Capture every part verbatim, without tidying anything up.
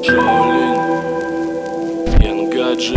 Шаолинь, Янгаджи.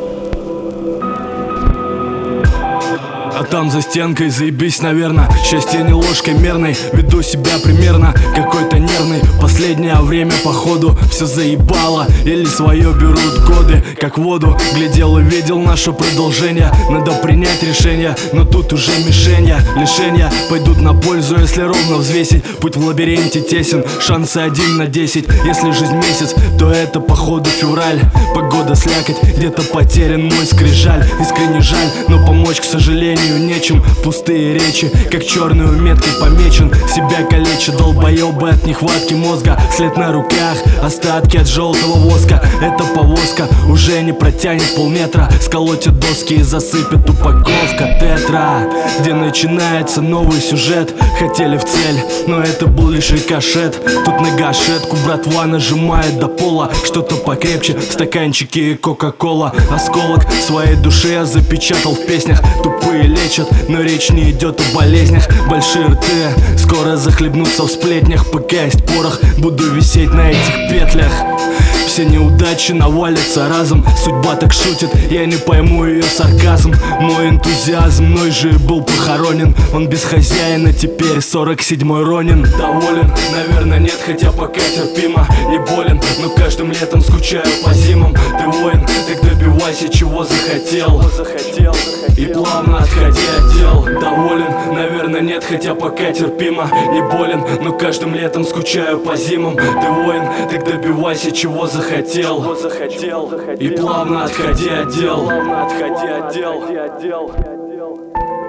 А там за стенкой заебись, наверно. Счастье не ложкой мерной. Веду себя примерно какой-то нервный. Последнее время походу все заебало. Или свое берут годы, как воду. Глядел и видел наше продолжение. Надо принять решение, но тут уже мишенья. Лишения пойдут на пользу, если ровно взвесить. Путь в лабиринте тесен, шансы один на десять. Если жизнь месяц, то это походу февраль. Погода слякоть, где-то потерян мой скрижаль. Искренне жаль, но помочь, к сожалению, нечем. Пустые речи, как черную меткой помечен. Себя калечат долбоебы от нехватки мозга. След на руках, остатки от желтого воска. Эта повозка уже не протянет полметра. Сколотит доски и засыпет упаковка тетра, где начинается новый сюжет. Хотели в цель, но это был лишь рикошет. Тут на гашетку братва нажимает до пола. Что-то покрепче, стаканчики и кока-кола. Осколок своей души я запечатал в песнях. Тупые лечат, но речь не идет о болезнях. Большие рты скоро захлебнутся в сплетнях. Пока есть порох, буду висеть на этих петлях. Все неудачи навалятся разом. Судьба так шутит, я не пойму ее сарказм. Мой энтузиазм мной же и был похоронен. Он без хозяина, теперь сорок седьмой Ронин. Доволен? Наверное нет, хотя пока терпимо. Не болен, но каждым летом скучаю по зимам. Ты воин, так добивайся, чего захотел. И плавно отходи от дел. Доволен? Наверное нет, хотя пока терпимо. Не болен, но каждым летом скучаю по зимам. Ты воин, так добивайся, чего захотел. И плавно отходи от дел.